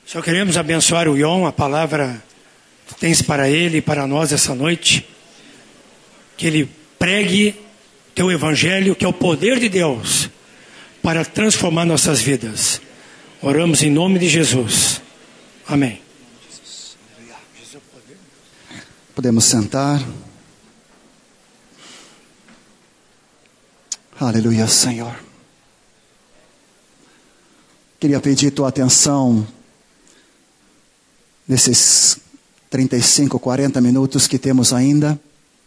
Só queremos abençoar o Ion, a palavra que tens para ele e para nós essa noite. Que ele pregue teu evangelho, que é o poder de Deus para transformar nossas vidas. Oramos em nome de Jesus. Amém. Podemos sentar. Aleluia, Senhor. Queria pedir tua atenção nesses 35, 40 minutos que temos ainda.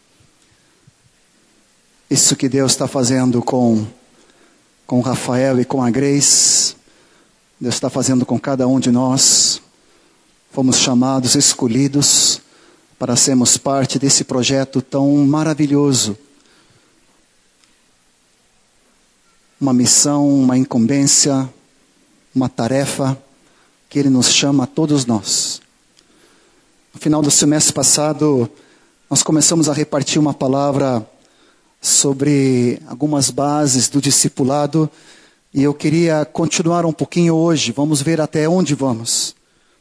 Isso que Deus está fazendo com o Rafael e com a Grace, Deus está fazendo com cada um de nós. Fomos chamados, escolhidos para sermos parte desse projeto tão maravilhoso. Uma missão, uma incumbência, uma tarefa que Ele nos chama a todos nós. No final do semestre passado, nós começamos a repartir uma palavra sobre algumas bases do discipulado e eu queria continuar um pouquinho hoje. Vamos ver até onde vamos.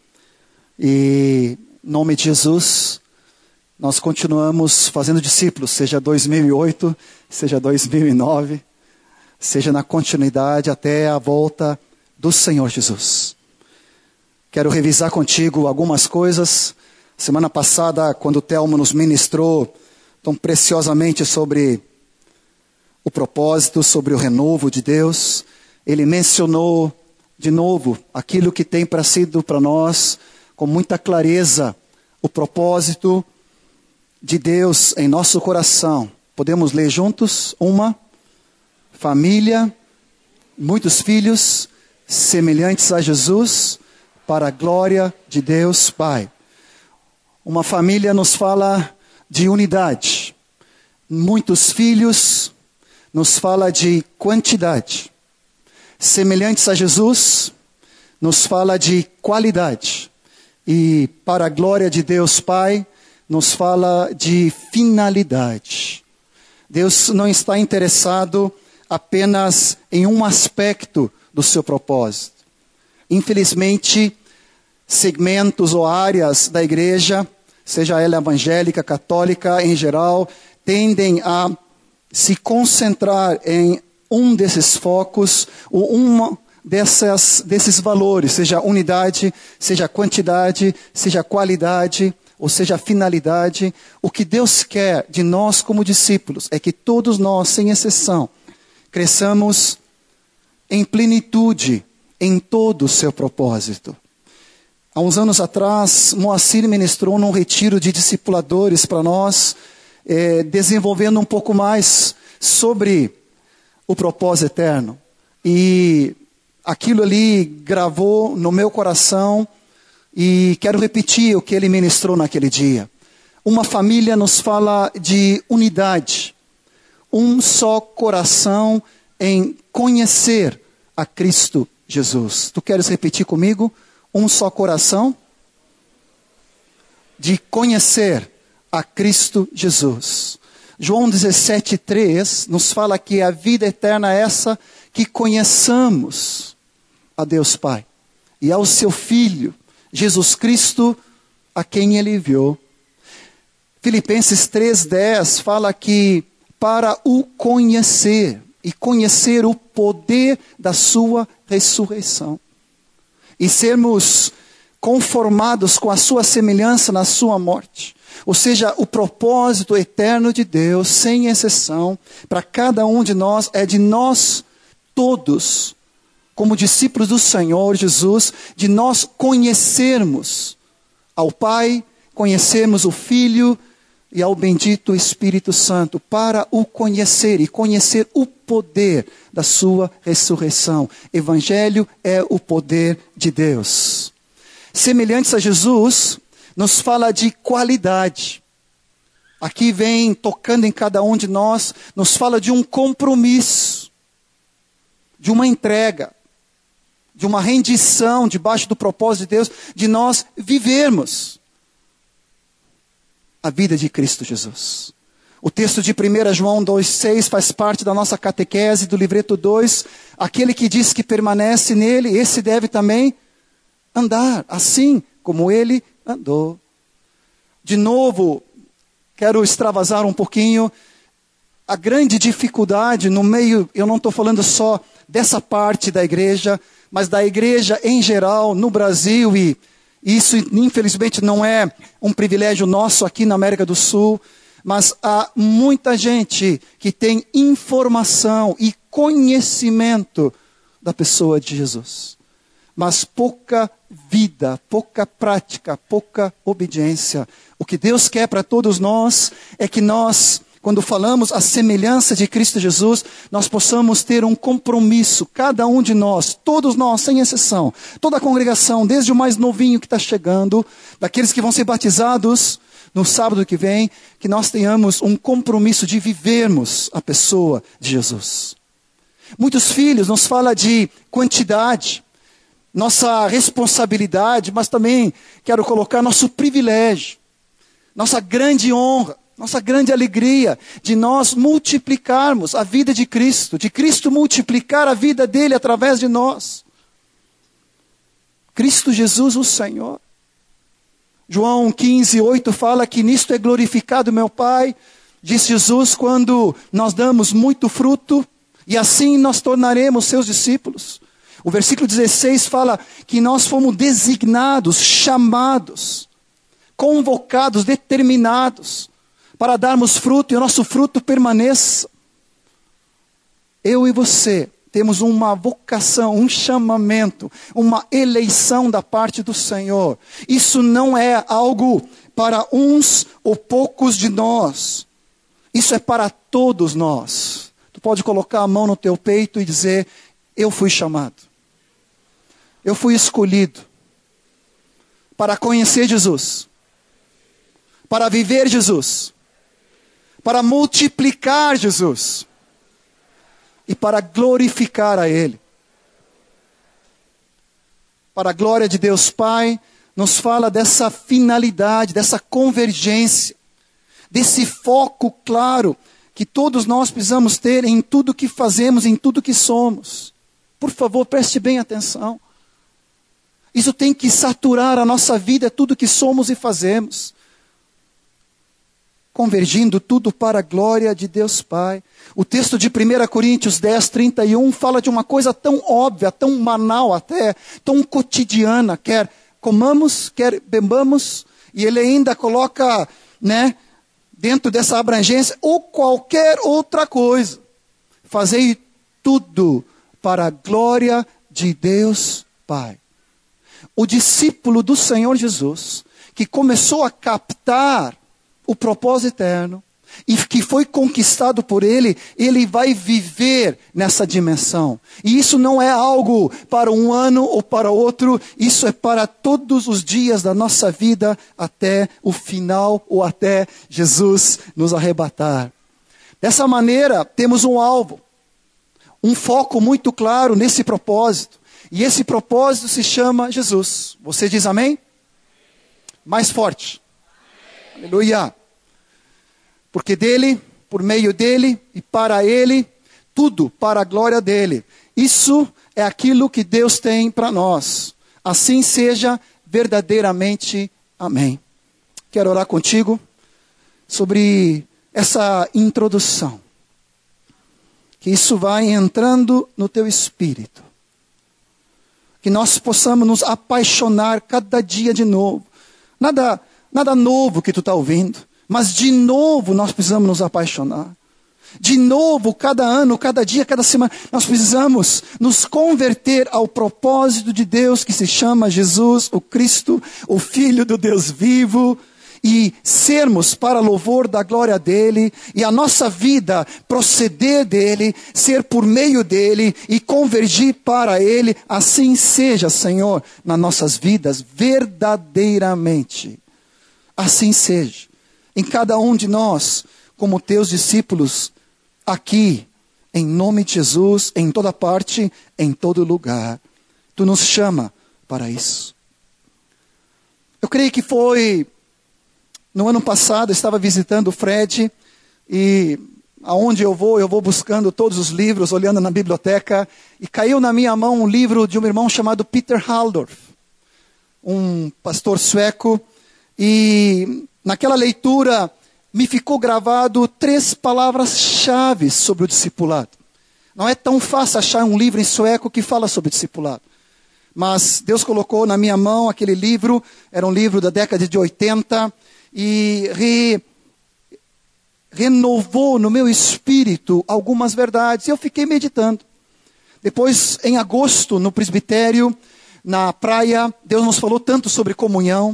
E em nome de Jesus, nós continuamos fazendo discípulos, seja 2008, seja 2009, seja na continuidade até a volta do Senhor Jesus. Quero revisar contigo algumas coisas. Semana passada, quando o Telmo nos ministrou tão preciosamente sobre o propósito, sobre o renovo de Deus, ele mencionou de novo aquilo que tem sido para nós com muita clareza, o propósito de Deus em nosso coração. Podemos ler juntos? Uma família, muitos filhos semelhantes a Jesus, para a glória de Deus Pai. Uma família nos fala de unidade. Muitos filhos nos fala de quantidade. Semelhantes a Jesus nos fala de qualidade. E para a glória de Deus Pai nos fala de finalidade. Deus não está interessado apenas em um aspecto do seu propósito. Infelizmente, segmentos ou áreas da igreja, seja ela evangélica, católica em geral, tendem a se concentrar em um desses focos, ou uma desses valores, seja unidade, seja quantidade, seja qualidade, ou seja finalidade. O que Deus quer de nós como discípulos é que todos nós, sem exceção, cresçamos em plenitude em todo o seu propósito. Há uns anos atrás, Moacir ministrou num retiro de discipuladores para nós, desenvolvendo um pouco mais sobre o propósito eterno. E aquilo ali gravou no meu coração e quero repetir o que ele ministrou naquele dia. Uma família nos fala de unidade, um só coração em conhecer a Cristo Jesus. Tu queres repetir comigo? Um só coração de conhecer a Cristo Jesus. João 17:3 nos fala que a vida eterna é essa, que conheçamos a Deus Pai e ao seu Filho, Jesus Cristo, a quem Ele enviou. Filipenses 3:10 fala que para o conhecer e conhecer o poder da sua ressurreição e sermos conformados com a sua semelhança na sua morte. Ou seja, o propósito eterno de Deus, sem exceção, para cada um de nós, é de nós todos, como discípulos do Senhor Jesus, de nós conhecermos ao Pai, conhecermos o Filho e ao bendito Espírito Santo, para o conhecer e conhecer o poder da sua ressurreição. Evangelho é o poder de Deus. Semelhantes a Jesus, nos fala de qualidade. Aqui vem tocando em cada um de nós, nos fala de um compromisso, de uma entrega, de uma rendição debaixo do propósito de Deus, de nós vivermos a vida de Cristo Jesus. O texto de 1 João 2,6 faz parte da nossa catequese do livreto 2. Aquele que diz que permanece nele, esse deve também andar assim como ele andou. De novo, quero extravasar um pouquinho. A grande dificuldade no meio, eu não estou falando só dessa parte da igreja, mas da igreja em geral no Brasil, e isso infelizmente não é um privilégio nosso aqui na América do Sul, mas há muita gente que tem informação e conhecimento da pessoa de Jesus, mas pouca vida, pouca prática, pouca obediência. O que Deus quer para todos nós é que nós, quando falamos a semelhança de Cristo Jesus, nós possamos ter um compromisso, cada um de nós, todos nós, sem exceção, toda a congregação, desde o mais novinho que está chegando, daqueles que vão ser batizados no sábado que vem, que nós tenhamos um compromisso de vivermos a pessoa de Jesus. Muitos filhos nos falam de quantidade, nossa responsabilidade, mas também quero colocar nosso privilégio, nossa grande honra, nossa grande alegria de nós multiplicarmos a vida de Cristo multiplicar a vida dele através de nós. Cristo Jesus, o Senhor. João 15:8 fala que nisto é glorificado meu Pai, disse Jesus, quando nós damos muito fruto, e assim nós tornaremos seus discípulos. O versículo 16 fala que nós fomos designados, chamados, convocados, determinados, para darmos fruto e o nosso fruto permaneça. Eu e você temos uma vocação, um chamamento, uma eleição da parte do Senhor. Isso não é algo para uns ou poucos de nós. Isso é para todos nós. Tu pode colocar a mão no teu peito e dizer, eu fui chamado. Eu fui escolhido para conhecer Jesus, para viver Jesus, para multiplicar Jesus e para glorificar a Ele. Para a glória de Deus Pai, nos fala dessa finalidade, dessa convergência, desse foco claro que todos nós precisamos ter em tudo que fazemos, em tudo que somos. Por favor, preste bem atenção. Isso tem que saturar a nossa vida, tudo que somos e fazemos. Convergindo tudo para a glória de Deus Pai. O texto de 1 Coríntios 10:31 fala de uma coisa tão óbvia, tão banal até, tão cotidiana, quer comamos, quer bebamos, e ele ainda coloca, dentro dessa abrangência, ou qualquer outra coisa. Fazei tudo para a glória de Deus Pai. O discípulo do Senhor Jesus, que começou a captar o propósito eterno, e que foi conquistado por ele, ele vai viver nessa dimensão. E isso não é algo para um ano ou para outro, isso é para todos os dias da nossa vida, até o final, ou até Jesus nos arrebatar. Dessa maneira, temos um alvo, um foco muito claro nesse propósito. E esse propósito se chama Jesus. Você diz amém? Mais forte. Amém. Aleluia. Porque dele, por meio dele e para ele, tudo para a glória dele. Isso é aquilo que Deus tem para nós. Assim seja verdadeiramente. Amém. Quero orar contigo sobre essa introdução. Que isso vai entrando no teu espírito. Que nós possamos nos apaixonar cada dia de novo. Nada novo que tu está ouvindo. Mas de novo nós precisamos nos apaixonar. De novo, cada ano, cada dia, cada semana, nós precisamos nos converter ao propósito de Deus que se chama Jesus, o Cristo, o Filho do Deus vivo. E sermos para louvor da glória dele, e a nossa vida proceder dele, ser por meio dele e convergir para ele. Assim seja, Senhor, nas nossas vidas, verdadeiramente. Assim seja. Em cada um de nós, como teus discípulos, aqui, em nome de Jesus, em toda parte, em todo lugar. Tu nos chama para isso. Eu creio que foi no ano passado, eu estava visitando o Fred, e aonde eu vou buscando todos os livros, olhando na biblioteca, e caiu na minha mão um livro de um irmão chamado Peter Haldorf. um pastor sueco, e naquela leitura me ficou gravado 3 palavras-chave sobre o discipulado. Não é tão fácil achar um livro em sueco que fala sobre discipulado. Mas Deus colocou na minha mão aquele livro, era um livro da década de 80, e renovou no meu espírito algumas verdades. E eu fiquei meditando. Depois, em agosto, no presbitério, na praia, Deus nos falou tanto sobre comunhão.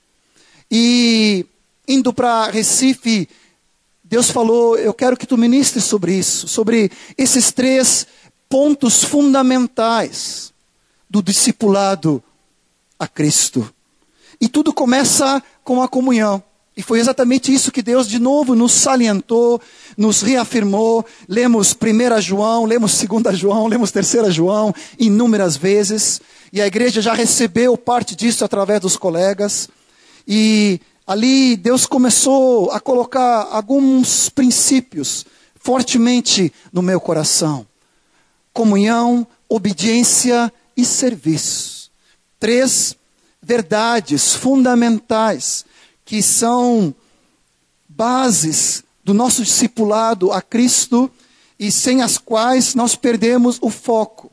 E indo para Recife, Deus falou, eu quero que tu ministres sobre isso, sobre esses 3 pontos fundamentais do discipulado a Cristo. E tudo começa com a comunhão. E foi exatamente isso que Deus de novo nos salientou, nos reafirmou. Lemos 1 João, lemos 2 João, lemos 3 João, inúmeras vezes. E a igreja já recebeu parte disso através dos colegas. E ali Deus começou a colocar alguns princípios fortemente no meu coração. Comunhão, obediência e serviço. 3 verdades fundamentais que são bases do nosso discipulado a Cristo e sem as quais nós perdemos o foco.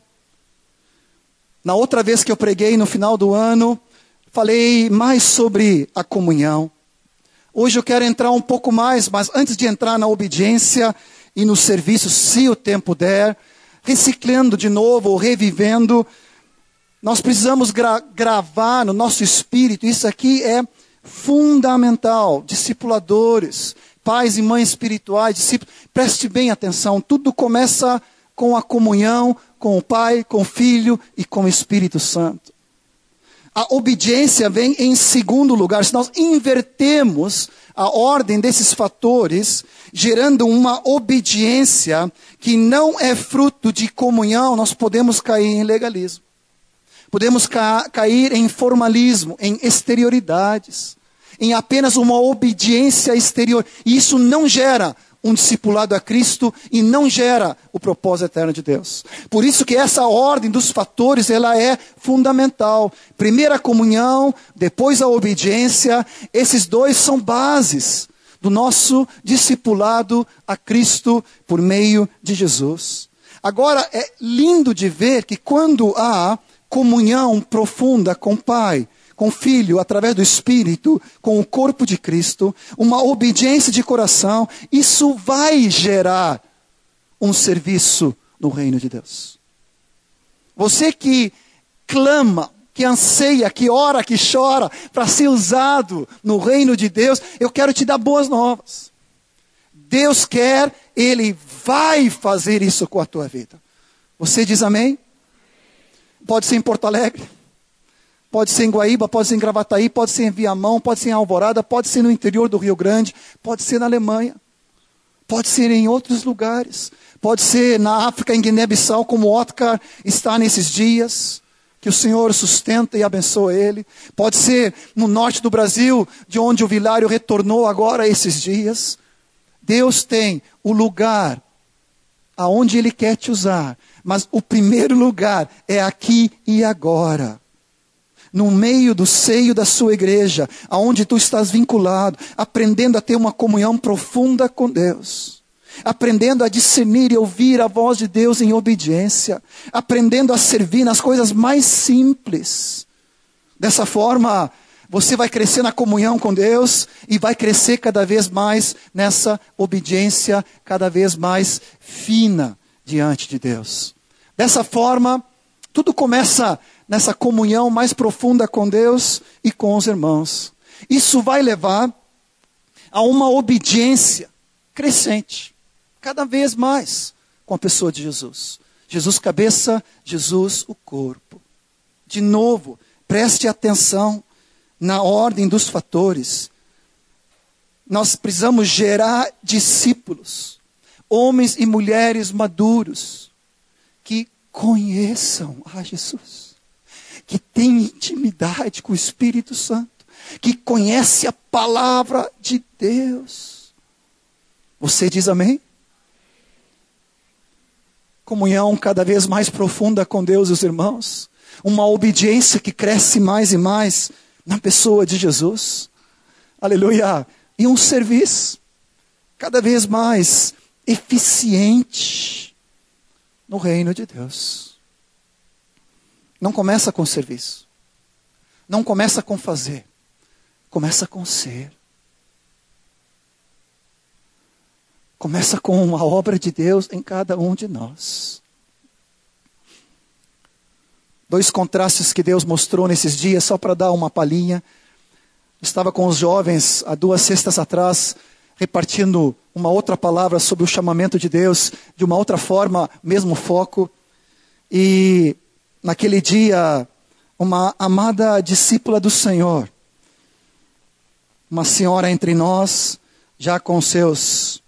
Na outra vez que eu preguei no final do ano, falei mais sobre a comunhão. Hoje eu quero entrar um pouco mais, mas antes de entrar na obediência e no serviço, se o tempo der, reciclando de novo, ou revivendo, nós precisamos gravar no nosso espírito, isso aqui é fundamental. Discipuladores, pais e mães espirituais, discípulos, preste bem atenção, tudo começa com a comunhão com o Pai, com o Filho e com o Espírito Santo. A obediência vem em segundo lugar. Se nós invertemos a ordem desses fatores, gerando uma obediência que não é fruto de comunhão, nós podemos cair em legalismo. Podemos cair em formalismo, em exterioridades, em apenas uma obediência exterior. E isso não gera um discipulado a Cristo e não gera o propósito eterno de Deus. Por isso que essa ordem dos fatores, ela é fundamental. Primeiro a comunhão, depois a obediência. Esses 2 são bases do nosso discipulado a Cristo por meio de Jesus. Agora, é lindo de ver que quando há comunhão profunda com o Pai, com o Filho, através do Espírito, com o corpo de Cristo, uma obediência de coração, isso vai gerar um serviço no reino de Deus. Você que clama, que anseia, que ora, que chora para ser usado no reino de Deus, eu quero te dar boas novas. Deus quer, Ele vai fazer isso com a tua vida. Você diz amém? Pode ser em Porto Alegre, pode ser em Guaíba, pode ser em Gravataí, pode ser em Viamão, pode ser em Alvorada, pode ser no interior do Rio Grande, pode ser na Alemanha, pode ser em outros lugares, pode ser na África, em Guiné-Bissau, como Otkar está nesses dias, que o Senhor sustenta e abençoa ele. Pode ser no norte do Brasil, de onde o Vilário retornou agora esses dias. Deus tem o lugar aonde Ele quer te usar, mas o primeiro lugar é aqui e agora. No meio do seio da sua igreja, aonde tu estás vinculado, aprendendo a ter uma comunhão profunda com Deus. Aprendendo a discernir e ouvir a voz de Deus em obediência. Aprendendo a servir nas coisas mais simples. Dessa forma, você vai crescer na comunhão com Deus e vai crescer cada vez mais nessa obediência, cada vez mais fina diante de Deus. Dessa forma, tudo começa nessa comunhão mais profunda com Deus e com os irmãos. Isso vai levar a uma obediência crescente, cada vez mais com a pessoa de Jesus. Jesus cabeça, Jesus o corpo. De novo, preste atenção na ordem dos fatores. Nós precisamos gerar discípulos, homens e mulheres maduros, que conheçam a Jesus, que têm intimidade com o Espírito Santo, que conhece a palavra de Deus. Você diz amém? Comunhão cada vez mais profunda com Deus e os irmãos. uma obediência que cresce mais e mais na pessoa de Jesus. Aleluia! E um serviço cada vez mais eficiente no reino de Deus. Não começa com serviço. Não começa com fazer. Começa com ser. Começa com a obra de Deus em cada um de nós. 2 contrastes que Deus mostrou nesses dias, só para dar uma palhinha. Estava com os jovens há 2 sextas atrás, repartindo uma outra palavra sobre o chamamento de Deus, de uma outra forma, mesmo foco. E naquele dia, uma amada discípula do Senhor, uma senhora entre nós, já com seus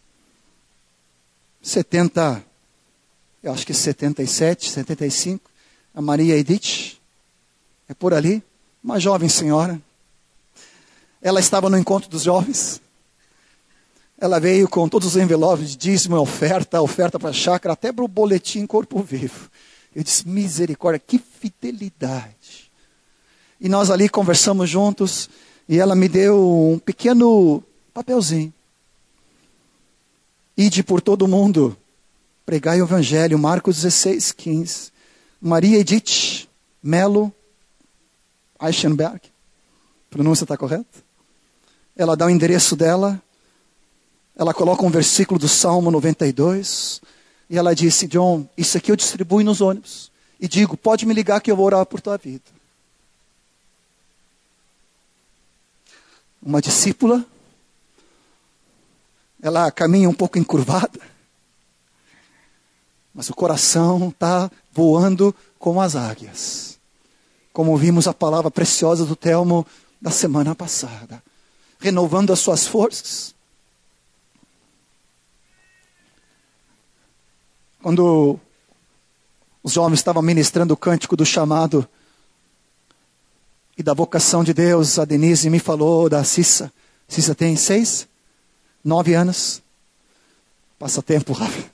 70, eu acho que 77, 75, a Maria Edith, é por ali, uma jovem senhora. Ela estava no encontro dos jovens. Ela veio com todos os envelopes de dízimo, oferta para a chácara, até para o boletim Corpo Vivo. Eu disse, misericórdia, que fidelidade. E nós ali conversamos juntos, e ela me deu um pequeno papelzinho. Ide por todo mundo, pregai o evangelho, Marcos 16, 15. Maria Edith Melo Eichenberg, pronúncia está correta? Ela dá o endereço dela, ela coloca um versículo do Salmo 92, e ela disse, John, isso aqui eu distribuo nos ônibus, e digo, pode me ligar que eu vou orar por tua vida. Uma discípula, ela caminha um pouco encurvada, mas o coração está voando como as águias. Como vimos a palavra preciosa do Telmo da semana passada. Renovando as suas forças. Quando os jovens estavam ministrando o cântico do chamado e da vocação de Deus, a Denise me falou da Cissa. Cissa tem 6, 9 anos. Passa tempo rápido.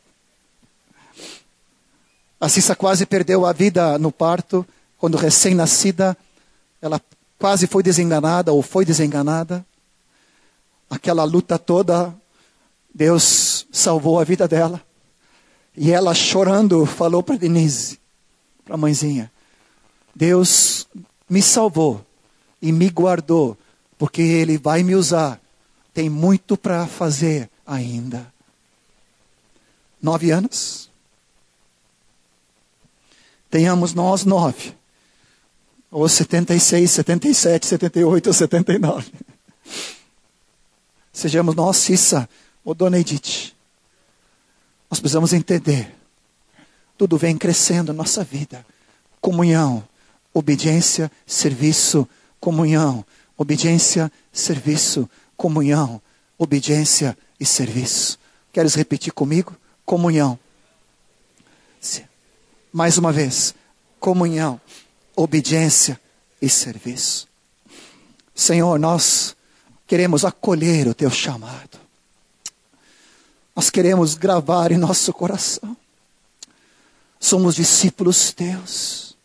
A Cissa quase perdeu a vida no parto. Quando recém-nascida, ela quase foi desenganada ou foi desenganada. Aquela luta toda, Deus salvou a vida dela. E ela chorando falou para Denise, para a mãezinha, Deus me salvou e me guardou, porque Ele vai me usar. Tem muito para fazer ainda. 9 anos. Tenhamos nós 9. Ou 76, 77, 78 ou 79. Sejamos nós, Cissa ou Dona Edith. Nós precisamos entender. Tudo vem crescendo na nossa vida. Comunhão, obediência, serviço, comunhão, obediência, serviço, comunhão, obediência e serviço. Queres repetir comigo? Comunhão. Mais uma vez. Comunhão, obediência e serviço. Senhor, nós queremos acolher o teu chamado. Nós queremos gravar em nosso coração. Somos discípulos teus.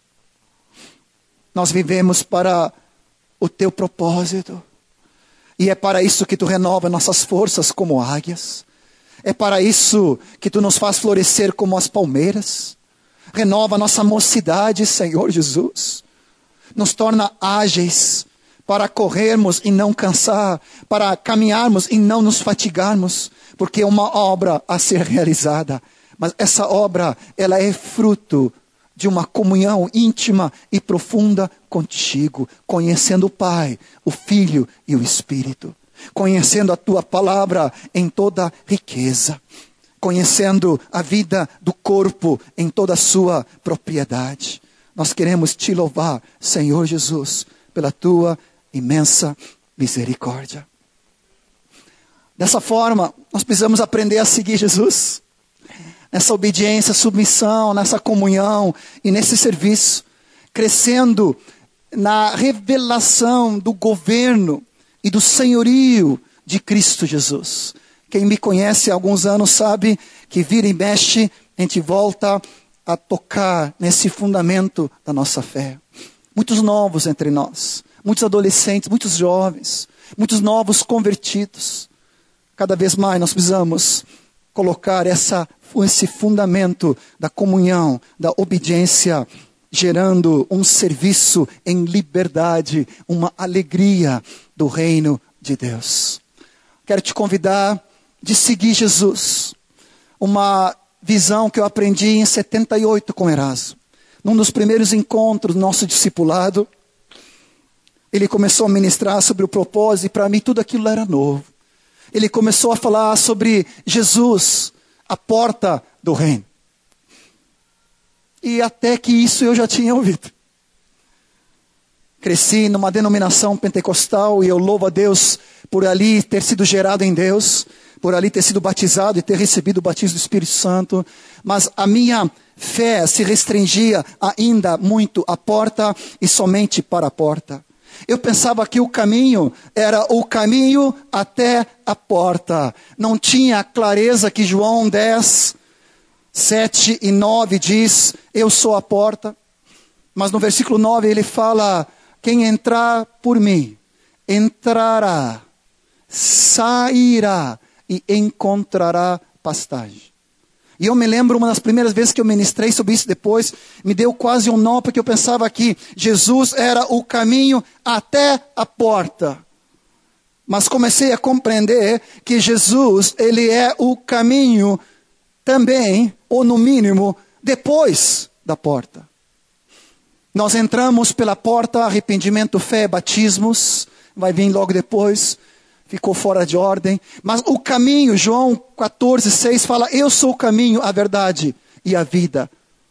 Nós vivemos para o teu propósito. E é para isso que tu renova nossas forças como águias. É para isso que tu nos faz florescer como as palmeiras. Renova nossa mocidade, Senhor Jesus. Nos torna ágeis para corrermos e não cansar, para caminharmos e não nos fatigarmos, porque é uma obra a ser realizada. Mas essa obra, ela é fruto de uma comunhão íntima e profunda contigo, conhecendo o Pai, o Filho e o Espírito, conhecendo a tua palavra em toda riqueza, conhecendo a vida do corpo em toda a sua propriedade. Nós queremos te louvar, Senhor Jesus, pela tua imensa misericórdia. Dessa forma, nós precisamos aprender a seguir Jesus. Nessa obediência, submissão, nessa comunhão e nesse serviço. Crescendo na revelação do governo e do senhorio de Cristo Jesus. Quem me conhece há alguns anos sabe que vira e mexe, a gente volta a tocar nesse fundamento da nossa fé. Muitos novos entre nós, muitos adolescentes, muitos jovens, muitos novos convertidos. Cada vez mais nós precisamos colocar esse fundamento da comunhão, da obediência, gerando um serviço em liberdade, uma alegria do reino de Deus. Quero te convidar de seguir Jesus. Uma visão que eu aprendi em 78 com Erasmo. Num dos primeiros encontros do nosso discipulado, ele começou a ministrar sobre o propósito, e para mim tudo aquilo era novo. Ele começou a falar sobre Jesus, a porta do reino. E até que isso eu já tinha ouvido. Cresci numa denominação pentecostal e eu louvo a Deus por ali ter sido gerado em Deus, por ali ter sido batizado e ter recebido o batismo do Espírito Santo. Mas a minha fé se restringia ainda muito à porta e somente para a porta. Eu pensava que o caminho era o caminho até a porta. Não tinha a clareza que João 10, 7 e 9 diz, eu sou a porta. Mas no versículo 9 ele fala, quem entrar por mim, entrará, sairá e encontrará pastagem. E eu me lembro, uma das primeiras vezes que eu ministrei sobre isso depois, me deu quase um nó, porque eu pensava que Jesus era o caminho até a porta. Mas comecei a compreender que Jesus, ele é o caminho também, ou no mínimo, depois da porta. Nós entramos pela porta, arrependimento, fé, batismos, vai vir logo depois. Ficou fora de ordem. Mas o caminho, João 14, 6 fala, eu sou o caminho, a verdade e a vida.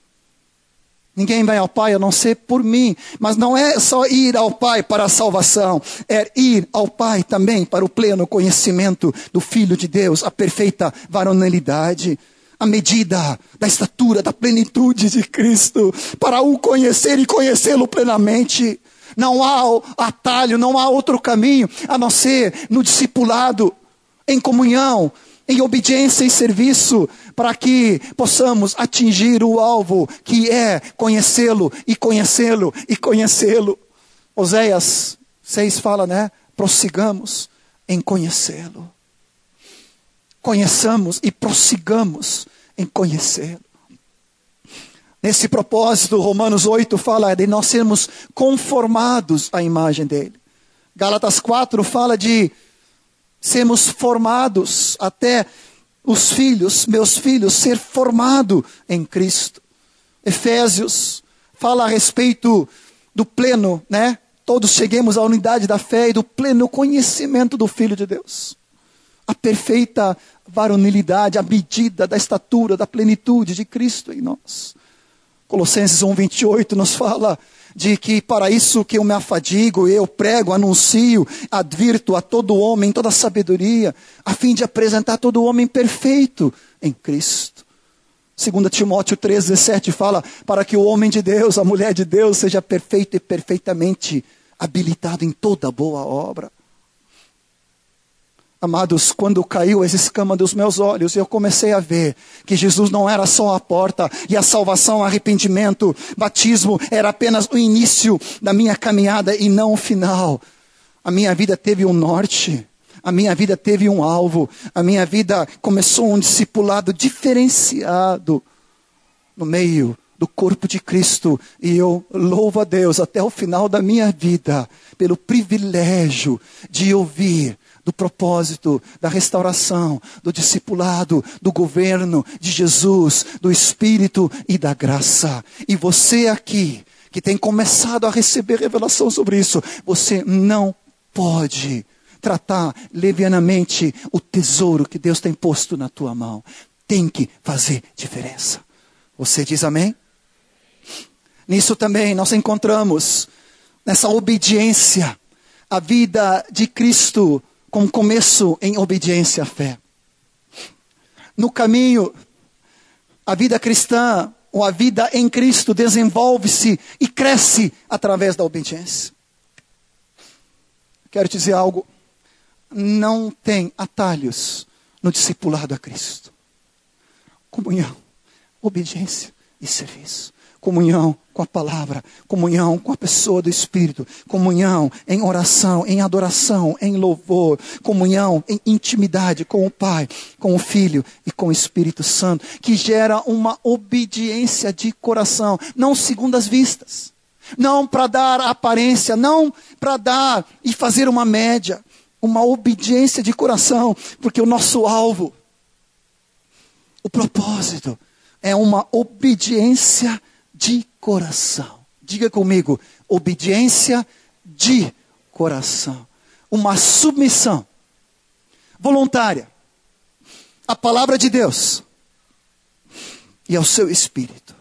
Ninguém vai ao Pai a não ser por mim. Mas não é só ir ao Pai para a salvação. É ir ao Pai também para o pleno conhecimento do Filho de Deus, a perfeita varonilidade, a medida da estatura, da plenitude de Cristo, para o conhecer e conhecê-lo plenamente. Não há atalho, não há outro caminho, a não ser no discipulado, em comunhão, em obediência e serviço, para que possamos atingir o alvo, que é conhecê-lo, e conhecê-lo, e conhecê-lo. Oséias 6 fala, né? Prossigamos em conhecê-lo. Conheçamos e prossigamos em conhecê-lo. Nesse propósito, Romanos 8 fala de nós sermos conformados à imagem dele. Gálatas 4 fala de sermos formados, até os filhos, meus filhos, ser formado em Cristo. Efésios fala a respeito do pleno, né? Todos cheguemos à unidade da fé e do pleno conhecimento do Filho de Deus. A perfeita varonilidade, a medida da estatura, da plenitude de Cristo em nós. Colossenses 1:28 nos fala de que para isso que eu me afadigo, eu prego, anuncio, advirto a todo homem, toda sabedoria, a fim de apresentar todo homem perfeito em Cristo. 2 Timóteo 3:17 fala, para que o homem de Deus, a mulher de Deus, seja perfeito e perfeitamente habilitado em toda boa obra. Amados, quando caiu essa escama dos meus olhos, eu comecei a ver que Jesus não era só a porta, e a salvação, arrependimento, batismo, era apenas o início da minha caminhada e não o final. A minha vida teve um norte, a minha vida teve um alvo, a minha vida começou um discipulado diferenciado no meio do corpo de Cristo, e eu louvo a Deus até o final da minha vida, pelo privilégio de ouvir do propósito, da restauração, do discipulado, do governo de Jesus, do Espírito e da graça. E você aqui, que tem começado a receber revelação sobre isso, você não pode tratar levianamente o tesouro que Deus tem posto na tua mão. Tem que fazer diferença. Você diz amém? Nisso também nós encontramos, nessa obediência, a vida de Cristo com começo em obediência à fé. No caminho, a vida cristã, ou a vida em Cristo, desenvolve-se e cresce através da obediência. Quero te dizer algo, não tem atalhos no discipulado a Cristo. Comunhão, obediência e serviço. Comunhão com a palavra, comunhão com a pessoa do Espírito, comunhão em oração, em adoração, em louvor, comunhão em intimidade com o Pai, com o Filho e com o Espírito Santo, que gera uma obediência de coração, não segundo as vistas, não para dar aparência, não para dar e fazer uma média, uma obediência de coração, porque o nosso alvo, o propósito, é uma obediência de coração. Diga comigo, obediência de coração. Uma submissão voluntária à palavra de Deus e ao seu Espírito.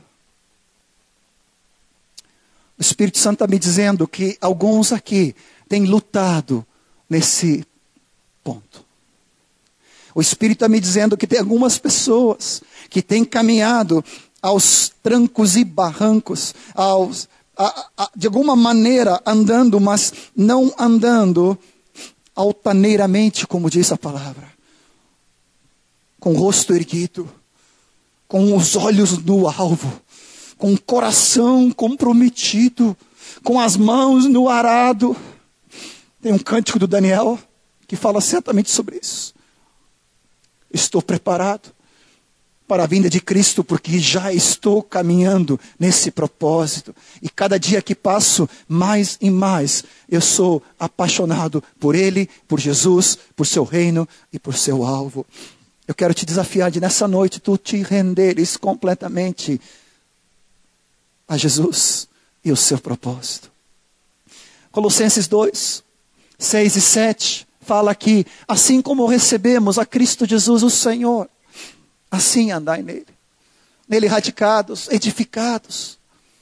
O Espírito Santo está me dizendo que alguns aqui têm lutado nesse ponto. O Espírito está me dizendo que tem algumas pessoas que têm caminhado aos trancos e barrancos, de alguma maneira andando, mas não andando altaneiramente, como diz a palavra. Com o rosto erguido, com os olhos no alvo, com o coração comprometido, com as mãos no arado. Tem um cântico do Daniel que fala certamente sobre isso. Estou preparado para a vinda de Cristo, porque já estou caminhando nesse propósito. E cada dia que passo, mais e mais, eu sou apaixonado por Ele, por Jesus, por seu reino e por seu alvo. Eu quero te desafiar de nessa noite, tu te renderes completamente a Jesus e o seu propósito. Colossenses 2, 6 e 7, fala que assim como recebemos a Cristo Jesus o Senhor, assim andai nele. Nele radicados, edificados,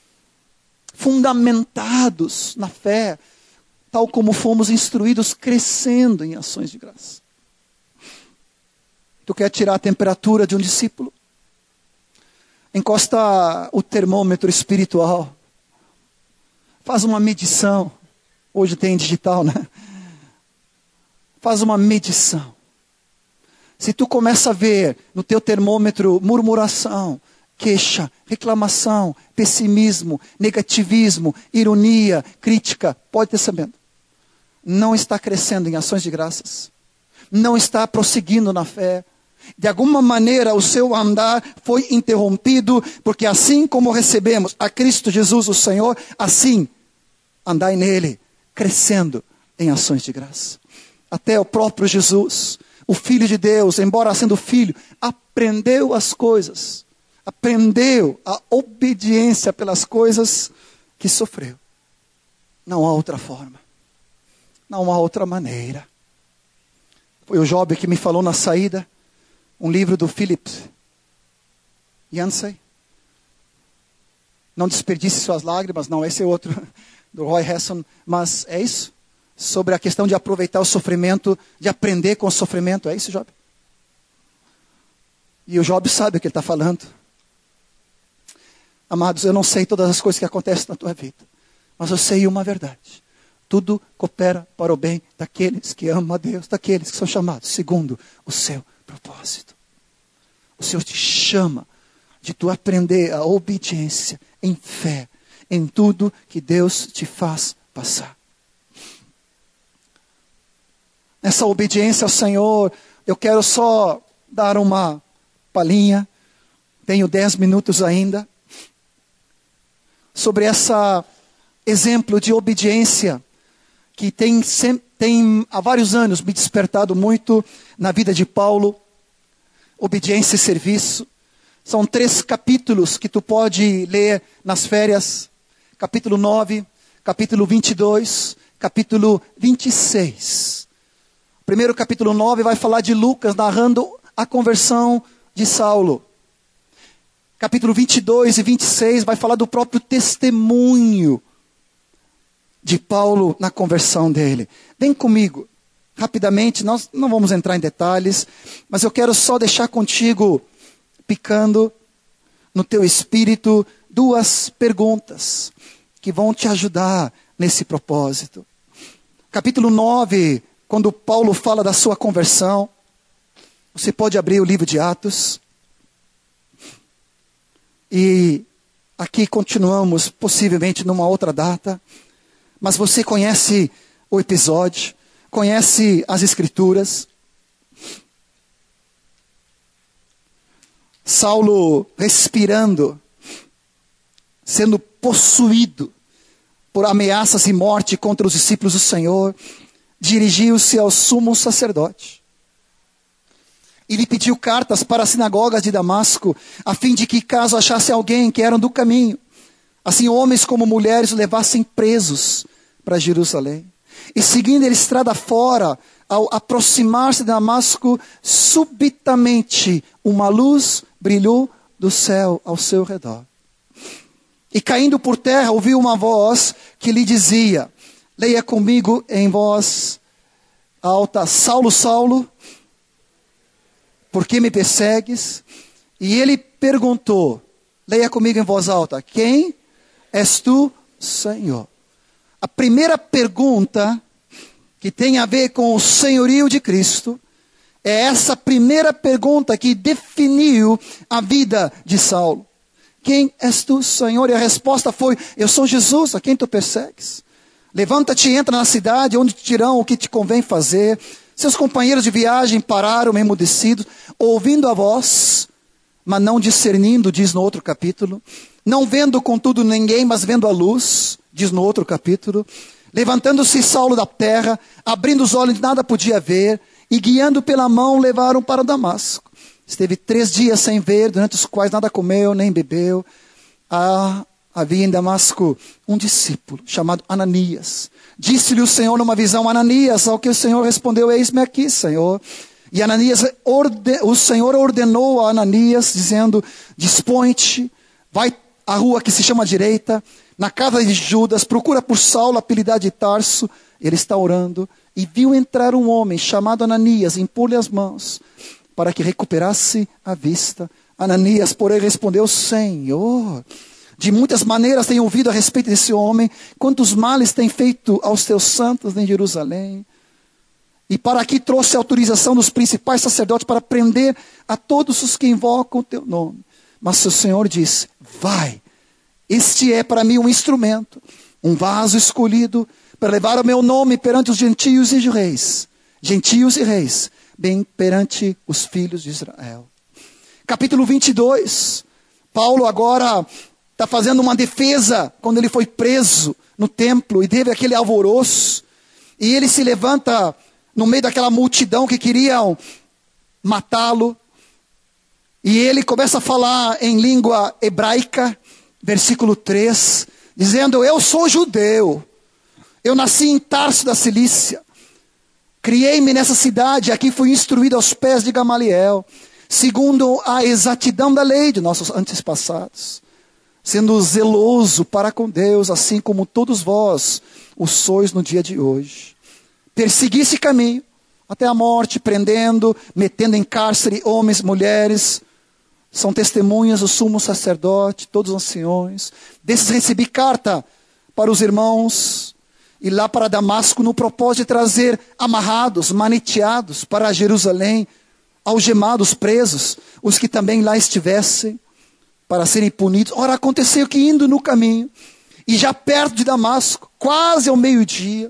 fundamentados na fé, tal como fomos instruídos, crescendo em ações de graça. Tu quer tirar a temperatura de um discípulo? Encosta o termômetro espiritual. Faz uma medição. Hoje tem digital, né? Faz uma medição. Se tu começa a ver no teu termômetro murmuração, queixa, reclamação, pessimismo, negativismo, ironia, crítica, pode ter sabendo. Não está crescendo em ações de graças. Não está prosseguindo na fé. De alguma maneira o seu andar foi interrompido, porque assim como recebemos a Cristo Jesus o Senhor, assim andai nele, crescendo em ações de graça. Até o próprio Jesus, o Filho de Deus, embora sendo filho, aprendeu as coisas, aprendeu a obediência pelas coisas que sofreu. Não há outra forma, não há outra maneira. Foi o Job que me falou na saída, um livro do Philip Yancey. Não desperdice suas lágrimas, não, esse é outro, do Roy Hesson, mas é isso. Sobre a questão de aproveitar o sofrimento, de aprender com o sofrimento. É isso, Job? E o Job sabe o que ele está falando. Amados, eu não sei todas as coisas que acontecem na tua vida, mas eu sei uma verdade. Tudo coopera para o bem daqueles que amam a Deus, daqueles que são chamados segundo o seu propósito. O Senhor te chama de tu aprender a obediência em fé, em tudo que Deus te faz passar. Nessa obediência ao Senhor, eu quero só dar uma palhinha, tenho 10 minutos ainda, sobre esse exemplo de obediência que tem há vários anos me despertado muito na vida de Paulo. Obediência e serviço. São 3 capítulos que tu pode ler nas férias. Capítulo 9, capítulo 22, capítulo 26. O primeiro capítulo 9 vai falar de Lucas narrando a conversão de Saulo. Capítulo 22 e 26 vai falar do próprio testemunho de Paulo na conversão dele. Vem comigo, rapidamente, nós não vamos entrar em detalhes, mas eu quero só deixar contigo, picando no teu espírito, 2 perguntas que vão te ajudar nesse propósito. Capítulo 9, quando Paulo fala da sua conversão, você pode abrir o livro de Atos. E aqui continuamos, possivelmente numa outra data. Mas você conhece o episódio, conhece as Escrituras. Saulo respirando, sendo possuído por ameaças e morte contra os discípulos do Senhor, dirigiu-se ao sumo sacerdote. E lhe pediu cartas para as sinagogas de Damasco, a fim de que, caso achasse alguém que eram do caminho, assim homens como mulheres o levassem presos para Jerusalém. E seguindo ele estrada fora, ao aproximar-se de Damasco, subitamente uma luz brilhou do céu ao seu redor. E caindo por terra, ouviu uma voz que lhe dizia, leia comigo em voz alta, Saulo, Saulo, por que me persegues? E ele perguntou, leia comigo em voz alta, quem és tu, Senhor? A primeira pergunta que tem a ver com o senhorio de Cristo, é essa primeira pergunta que definiu a vida de Saulo. Quem és tu, Senhor? E a resposta foi, eu sou Jesus, a quem tu persegues. Levanta-te e entra na cidade, onde te dirão o que te convém fazer. Seus companheiros de viagem pararam emudecidos, ouvindo a voz, mas não discernindo, diz no outro capítulo. Não vendo contudo ninguém, mas vendo a luz, diz no outro capítulo. Levantando-se Saulo da terra, abrindo os olhos, nada podia ver, e guiando pela mão, levaram para Damasco. Esteve 3 dias sem ver, durante os quais nada comeu, nem bebeu. Havia em Damasco um discípulo, chamado Ananias. Disse-lhe o Senhor numa visão, Ananias, ao que o Senhor respondeu, eis-me aqui, Senhor. E Ananias, o Senhor ordenou a Ananias, dizendo, dispõe-te, vai à rua que se chama direita, na casa de Judas, procura por Saulo, apelidado de Tarso, ele está orando, e viu entrar um homem chamado Ananias, impor-lhe as mãos, para que recuperasse a vista. Ananias, porém, respondeu, Senhor, de muitas maneiras tenho ouvido a respeito desse homem, quantos males tem feito aos teus santos em Jerusalém. E para aqui trouxe a autorização dos principais sacerdotes para prender a todos os que invocam o teu nome. Mas o Senhor disse, vai, este é para mim um instrumento, um vaso escolhido para levar o meu nome perante os gentios e reis, bem perante os filhos de Israel. Capítulo 22, Paulo agora está fazendo uma defesa quando ele foi preso no templo e teve aquele alvoroço. E ele se levanta no meio daquela multidão que queriam matá-lo. E ele começa a falar em língua hebraica, versículo 3, dizendo, eu sou judeu, eu nasci em Tarso da Cilícia, criei-me nessa cidade, aqui fui instruído aos pés de Gamaliel, segundo a exatidão da lei de nossos antepassados, sendo zeloso para com Deus, assim como todos vós o sois no dia de hoje. Persegui esse caminho até a morte, prendendo, metendo em cárcere homens, mulheres, são testemunhas o sumo sacerdote, todos os anciões. Desses recebi carta para os irmãos, e lá para Damasco, no propósito de trazer amarrados, maneteados para Jerusalém, algemados, presos, os que também lá estivessem, para serem punidos. Ora, aconteceu que indo no caminho, e já perto de Damasco, quase ao meio-dia,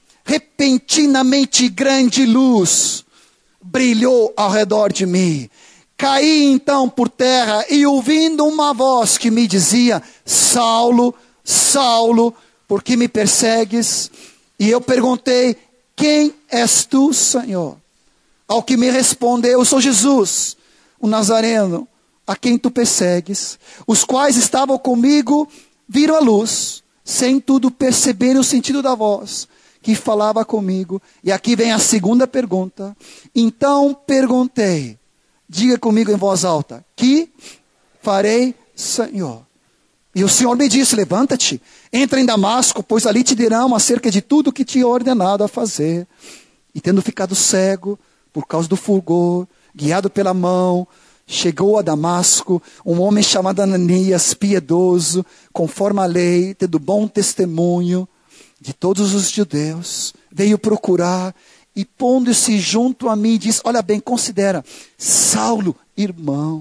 repentinamente grande luz brilhou ao redor de mim. Caí então por terra e ouvindo uma voz que me dizia, Saulo, Saulo, por que me persegues? E eu perguntei, quem és tu, Senhor? Ao que me respondeu, eu sou Jesus, o Nazareno, a quem tu persegues. Os quais estavam comigo viram a luz, sem tudo perceberem o sentido da voz que falava comigo. E aqui vem a segunda pergunta. Então perguntei, diga comigo em voz alta, que farei, Senhor? E o Senhor me disse, levanta-te, entra em Damasco, pois ali te dirão acerca de tudo o que te é ordenado a fazer. E tendo ficado cego, por causa do fulgor, guiado pela mão, chegou a Damasco um homem chamado Ananias, piedoso, conforme a lei, tendo bom testemunho de todos os judeus, veio procurar e pondo-se junto a mim, diz, olha bem, considera, Saulo, irmão,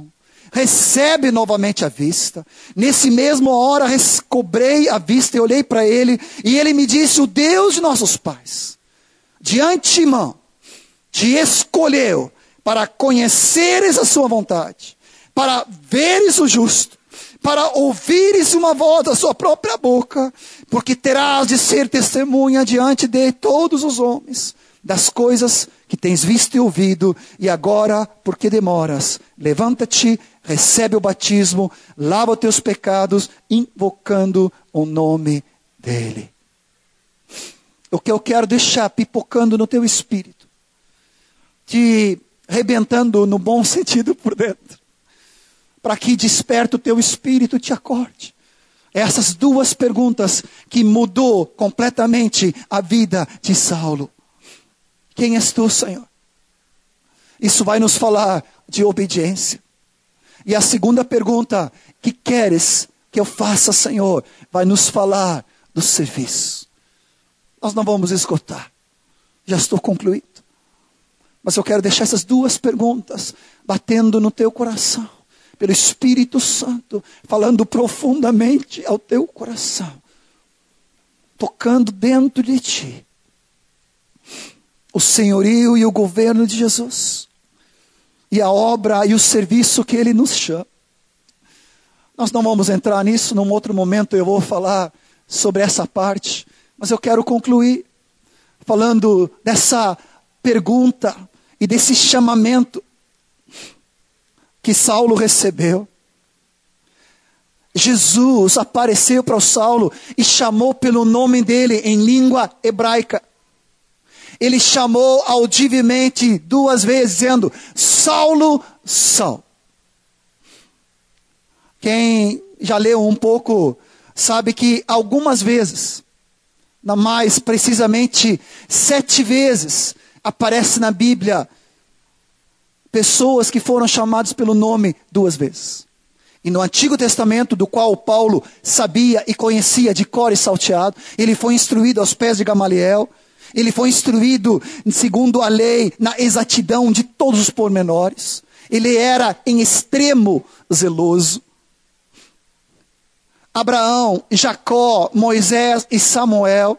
recebe novamente a vista. Nesse mesmo hora, recobrei a vista e olhei para ele, e ele me disse: o Deus de nossos pais, de antemão, te escolheu para conheceres a sua vontade, para veres o justo, para ouvires uma voz da sua própria boca, porque terás de ser testemunha diante de todos os homens, das coisas que tens visto e ouvido, e agora, por que demoras? Levanta-te, recebe o batismo, lava os teus pecados, invocando o nome dele. O que eu quero deixar pipocando no teu espírito, te rebentando no bom sentido por dentro, para que desperte o teu espírito e te acorde. Essas duas perguntas que mudou completamente a vida de Saulo. Quem és tu, Senhor? Isso vai nos falar de obediência. E a segunda pergunta: que queres que eu faça, Senhor? Vai nos falar do serviço. Nós não vamos esgotar. Já estou concluído. Mas eu quero deixar essas duas perguntas batendo no teu coração, pelo Espírito Santo, falando profundamente ao teu coração, tocando dentro de ti o senhorio e o governo de Jesus, e a obra e o serviço que Ele nos chama. Nós não vamos entrar nisso, num outro momento eu vou falar sobre essa parte, mas eu quero concluir falando dessa pergunta e desse chamamento que Saulo recebeu. Jesus apareceu para o Saulo e chamou pelo nome dele em língua hebraica. Ele chamou audivelmente 2 vezes, dizendo: Saulo, Saulo. Quem já leu um pouco sabe que algumas vezes, mais precisamente 7 vezes, aparece na Bíblia pessoas que foram chamadas pelo nome 2 vezes. E no Antigo Testamento, do qual Paulo sabia e conhecia de cor e salteado, ele foi instruído aos pés de Gamaliel, ele foi instruído segundo a lei, na exatidão de todos os pormenores. Ele era em extremo zeloso. Abraão, Jacó, Moisés e Samuel,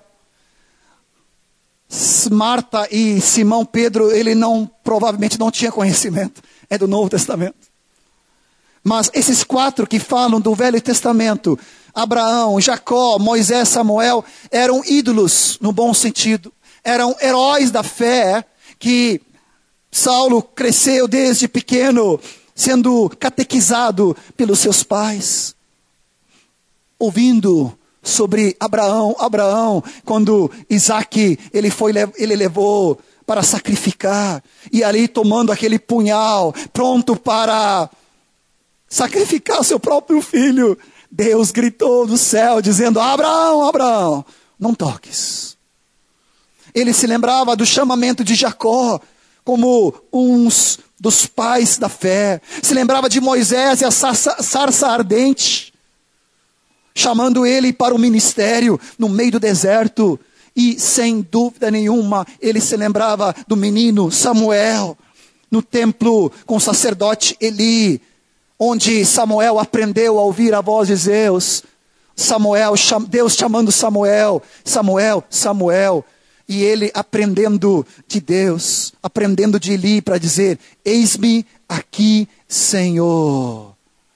Marta e Simão Pedro, ele provavelmente não tinha conhecimento, é do Novo Testamento. Mas esses 4 que falam do Velho Testamento, Abraão, Jacó, Moisés, Samuel, eram ídolos no bom sentido. Eram heróis da fé que Saulo cresceu desde pequeno, sendo catequizado pelos seus pais, ouvindo sobre Abraão, quando Isaac ele levou para sacrificar, e ali tomando aquele punhal, pronto para sacrificar seu próprio filho, Deus gritou do céu, dizendo: Abraão, Abraão, não toques. Ele se lembrava do chamamento de Jacó, como uns dos pais da fé. Se lembrava de Moisés e a sarça ardente, chamando ele para o ministério no meio do deserto. E sem dúvida nenhuma, ele se lembrava do menino Samuel, no templo com o sacerdote Eli, onde Samuel aprendeu a ouvir a voz de Deus. Deus chamando Samuel, Samuel, Samuel. E ele aprendendo de Deus, aprendendo de Eli para dizer: eis-me aqui, Senhor.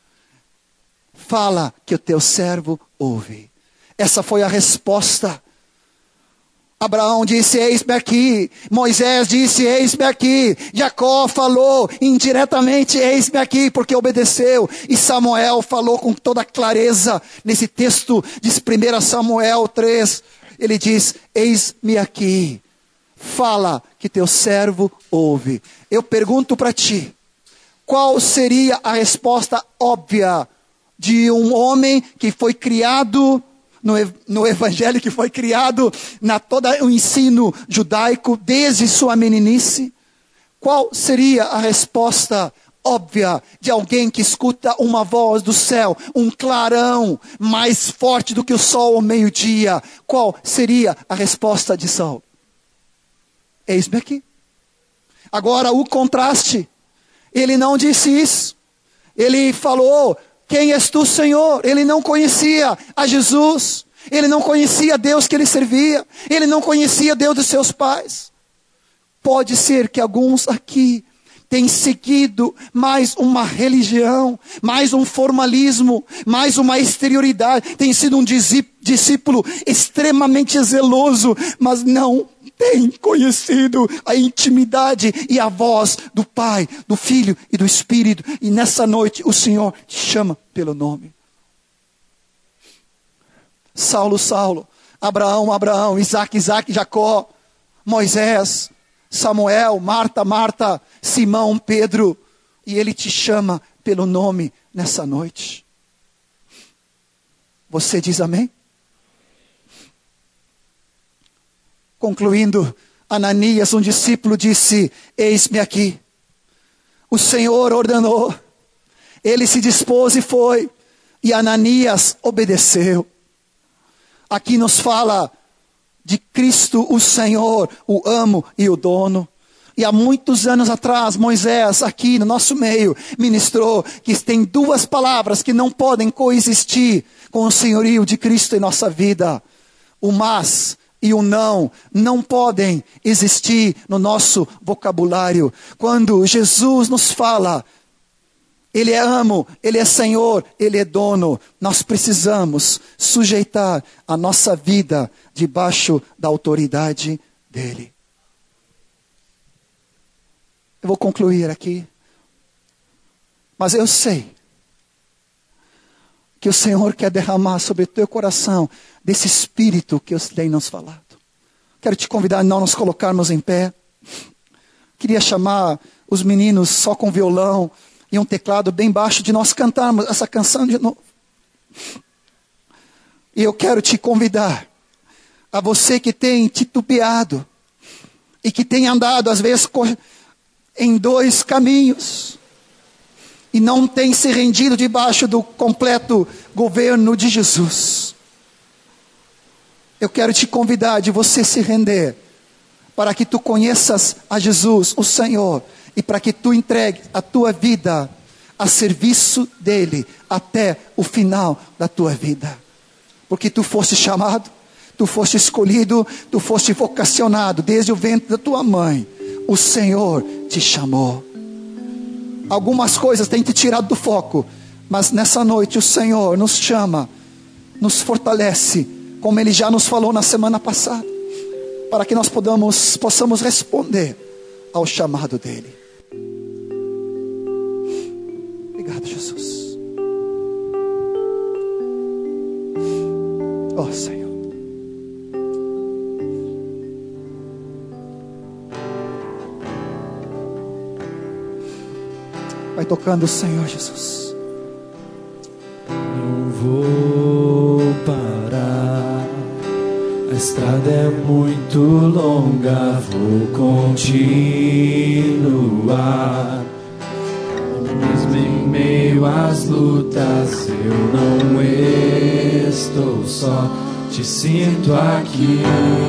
Fala que o teu servo ouve. Essa foi a resposta. Abraão disse: eis-me aqui. Moisés disse: eis-me aqui. Jacó falou indiretamente: eis-me aqui, porque obedeceu. E Samuel falou com toda clareza. Nesse texto de 1 Samuel 3, ele diz: eis-me aqui. Fala que teu servo ouve. Eu pergunto para ti, qual seria a resposta óbvia de um homem que foi criado no evangelho, que foi criado na todo o ensino judaico desde sua meninice? Qual seria a resposta óbvia de alguém que escuta uma voz do céu, um clarão mais forte do que o sol ao meio-dia? Qual seria a resposta de Saulo? Eis-me aqui. Agora o contraste. Ele não disse isso. Ele falou: quem és tu, Senhor? Ele não conhecia a Jesus. Ele não conhecia Deus que ele servia. Ele não conhecia Deus dos seus pais. Pode ser que alguns aqui tenham seguido mais uma religião, mais um formalismo, mais uma exterioridade. Tem sido um discípulo extremamente zeloso, mas não tem conhecido a intimidade e a voz do Pai, do Filho e do Espírito. E nessa noite o Senhor te chama pelo nome. Saulo, Saulo, Abraão, Abraão, Isaac, Isaac, Jacó, Moisés, Samuel, Marta, Marta, Simão, Pedro. E Ele te chama pelo nome nessa noite. Você diz amém? Concluindo, Ananias, um discípulo, disse: eis-me aqui. O Senhor ordenou. Ele se dispôs e foi. E Ananias obedeceu. Aqui nos fala de Cristo, o Senhor, o amo e o dono. E há muitos anos atrás, Moisés, aqui no nosso meio, ministrou que tem duas palavras que não podem coexistir com o senhorio de Cristo em nossa vida. O mas e o não podem existir no nosso vocabulário. Quando Jesus nos fala, Ele é amo, Ele é Senhor, Ele é dono, nós precisamos sujeitar a nossa vida debaixo da autoridade dEle. Eu vou concluir aqui. Mas eu sei que o Senhor quer derramar sobre o teu coração desse Espírito que eu tenho nos falado. Quero te convidar a não nos colocarmos em pé. Queria chamar os meninos só com violão e um teclado bem baixo, de nós cantarmos essa canção de novo. E eu quero te convidar, a você que tem titubeado e que tem andado às vezes em dois caminhos e não tem se rendido debaixo do completo governo de Jesus. Eu quero te convidar de você se render, para que tu conheças a Jesus, o Senhor, e para que tu entregue a tua vida a serviço dEle até o final da tua vida. Porque tu foste chamado, tu foste escolhido, tu foste vocacionado desde o ventre da tua mãe. O Senhor te chamou. Algumas coisas têm te tirado do foco, mas nessa noite o Senhor nos chama, nos fortalece, como Ele já nos falou na semana passada, para que nós possamos responder ao chamado dEle. Obrigado, Jesus. Oh, Senhor. Vai tocando, Senhor Jesus. Não vou parar, a estrada é muito longa, vou continuar. Mesmo em meio às lutas, eu não estou só, te sinto aqui.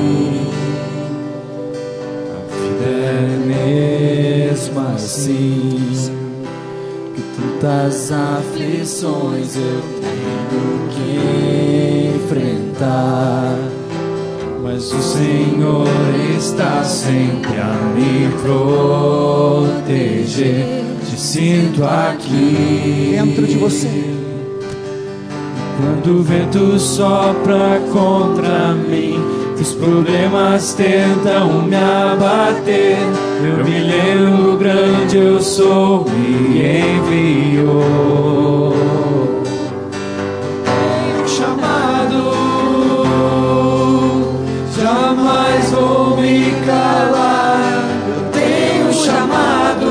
A vida é mesmo assim, que tantas aflições eu tenho que enfrentar, mas o Senhor está sempre a me proteger. Te sinto aqui Dentro de você. Quando o vento sopra contra mim, os problemas tentam me abater, eu me lembro, grande eu sou, me enviou. Tenho chamado, jamais vou me calar. Eu tenho chamado,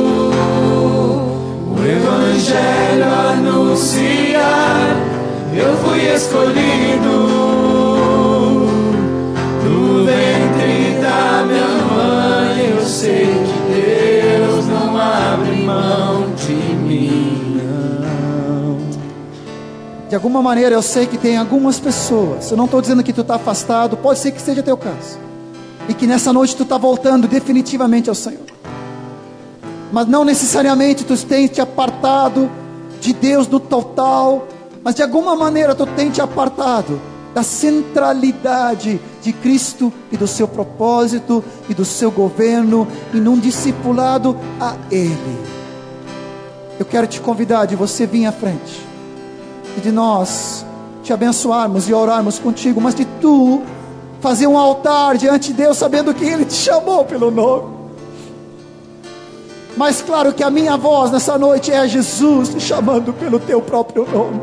o Evangelho anunciar. Eu fui escolhido do ventre da minha mãe. Eu sei que Deus não abre mão de mim, não. De alguma maneira eu sei que tem algumas pessoas, eu não estou dizendo que tu está afastado, pode ser que seja teu caso, e que nessa noite tu está voltando definitivamente ao Senhor. mas não necessariamente tu tens te apartado de Deus no total, mas de alguma maneira tu tens te apartado da centralidade de Cristo e do seu propósito e do seu governo e num discipulado a Ele. Eu quero te convidar de você vir à frente e de nós te abençoarmos e orarmos contigo, mas de tu fazer um altar diante de Deus, sabendo que Ele te chamou pelo nome. Mas claro que a minha voz nessa noite é Jesus te chamando pelo teu próprio nome.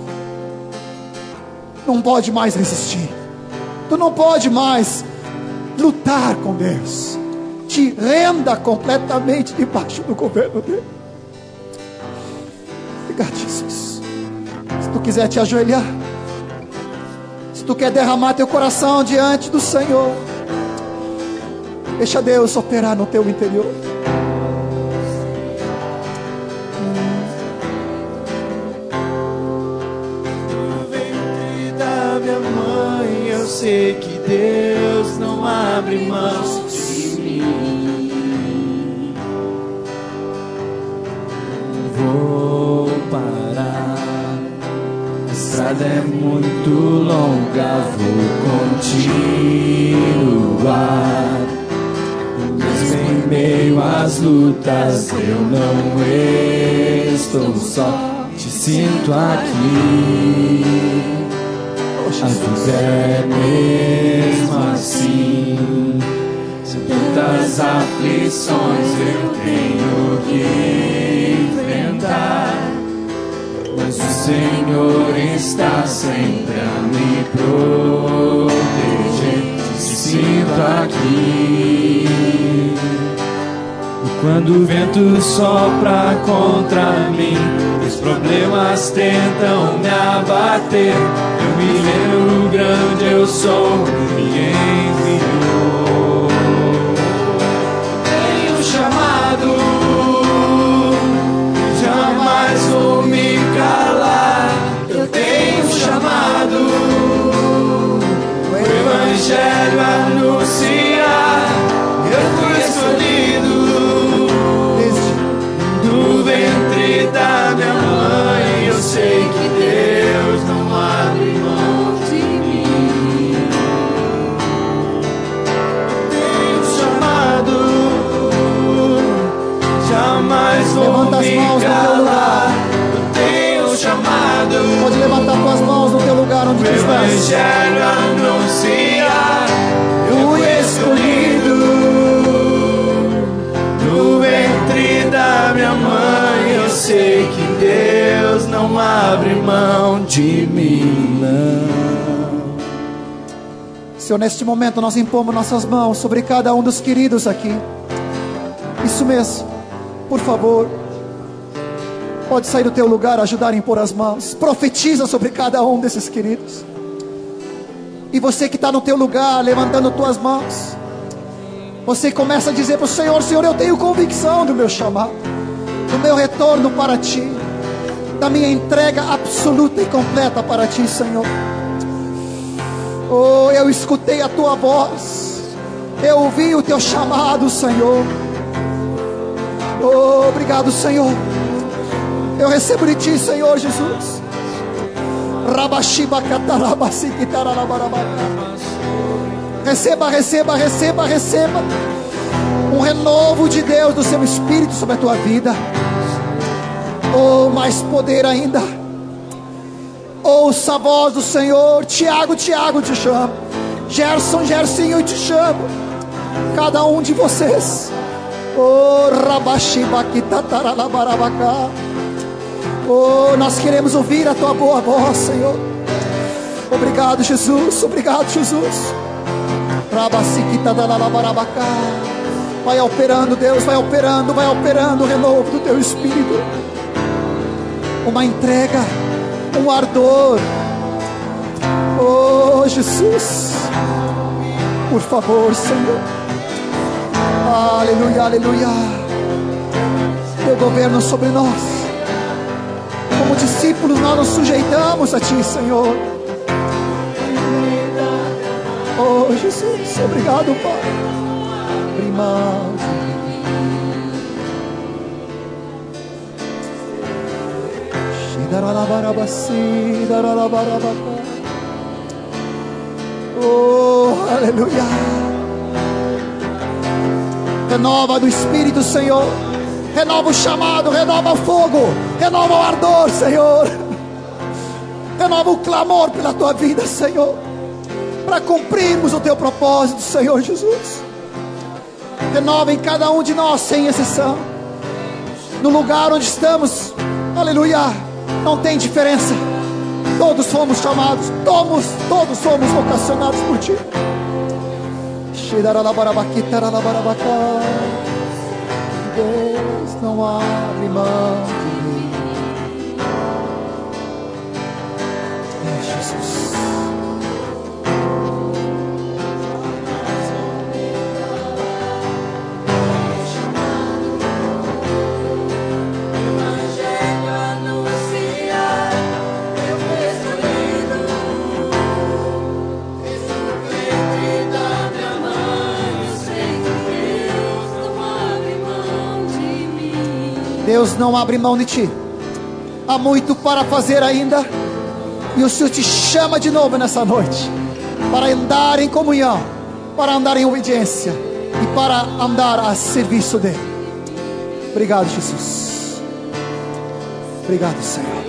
Não pode mais resistir. Tu não pode mais lutar com Deus. Te renda completamente debaixo do governo dele. Obrigado, Jesus. Se tu quiser te ajoelhar, se tu quer derramar teu coração diante do Senhor, deixa Deus operar no teu interior. Sei que Deus não abre mão de mim. Vou parar, a estrada é muito longa. Vou continuar, mesmo em meio às lutas. Eu não estou só, te sinto aqui. A vida é mesmo assim. Tantas aflições eu tenho que enfrentar, mas o Senhor está sempre a me proteger. Te sinto aqui. E quando o vento sopra contra mim, os problemas tentam me abater, eu me lembro grande eu sou, me enviou. Tenho chamado, jamais vou me calar. Eu tenho chamado, o Evangelho a anunciar. Eu fui escolhido do ventre da minha mãe. Eu sei que Deus não abre mão de mim. Tenho chamado, jamais vou me calar. Eu tenho chamado, pode levantar tuas mãos no teu lugar onde tu estás. O Evangelho a anunciar. Eu fui escolhido do ventre da minha mãe. Eu sei que Deus não abre mão de mim, não. Senhor, neste momento nós impomos nossas mãos sobre cada um dos queridos aqui. Isso mesmo, por favor, pode sair do teu lugar, ajudar a impor as mãos. Profetiza sobre cada um desses queridos. E você que está no teu lugar, levantando tuas mãos, você começa a dizer para o Senhor: Senhor, eu tenho convicção do meu chamado, do meu retorno para Ti, da minha entrega absoluta e completa para Ti, Senhor. Oh, eu escutei a Tua voz, eu ouvi o Teu chamado, Senhor. Oh, obrigado, Senhor. Eu recebo de Ti, Senhor Jesus. Receba, receba, receba, receba um renovo de Deus, do seu Espírito sobre a tua vida. Oh, mais poder ainda. Ouça a voz do Senhor. Tiago, Tiago te chama. Gerson, Gersinho te chama. Cada um de vocês. Oh, Rabashibakitataralabarabacá. Oh, nós queremos ouvir a tua boa voz, Senhor. Obrigado, Jesus. Obrigado, Jesus. Vai operando, Deus, vai operando o renovo do teu Espírito. Uma entrega, um ardor. Oh, Jesus, por favor, Senhor. Aleluia, aleluia. Teu governo sobre nós. Como discípulos nós nos sujeitamos a Ti, Senhor. Oh, Jesus, obrigado, Pai. Abre mão de mim. Oh, aleluia. Renova do Espírito, Senhor. Renova o chamado, renova o fogo, renova o ardor, Senhor. Renova o clamor pela tua vida, Senhor, para cumprirmos o teu propósito, Senhor Jesus. Renova em cada um de nós, sem exceção. No lugar onde estamos, aleluia, não tem diferença. Todos fomos chamados, todos somos vocacionados por Ti. Deus não abre mão de mim. Jesus. Deus não abre mão de ti. Há muito para fazer ainda. E o Senhor te chama de novo nessa noite, para andar em comunhão, para andar em obediência e para andar a serviço dEle. Obrigado, Jesus. Obrigado, Senhor.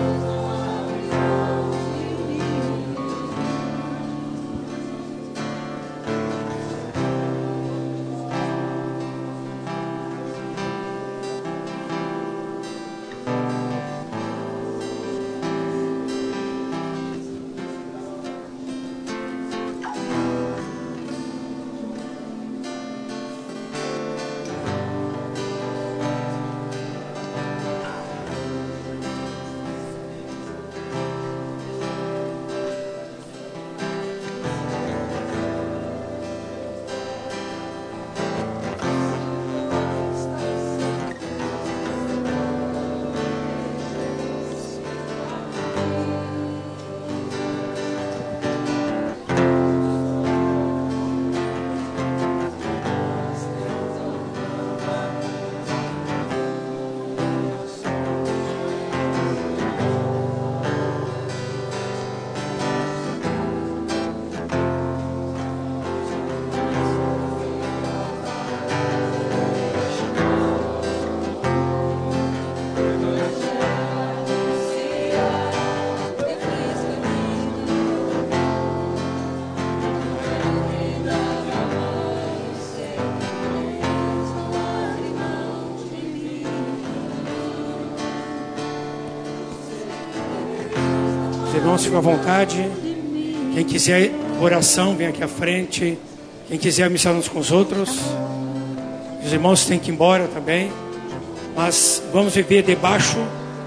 Irmãos, fiquem à vontade. Quem quiser oração, vem aqui à frente. Quem quiser missar uns com os outros. Os irmãos têm que ir embora também. Mas vamos viver debaixo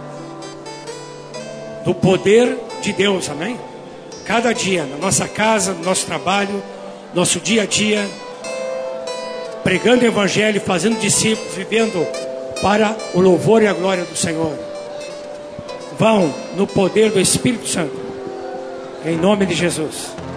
do poder de Deus, amém? Cada dia, na nossa casa, no nosso trabalho, nosso dia a dia, pregando o Evangelho, fazendo discípulos, vivendo para o louvor e a glória do Senhor. Vão no poder do Espírito Santo, em nome de Jesus.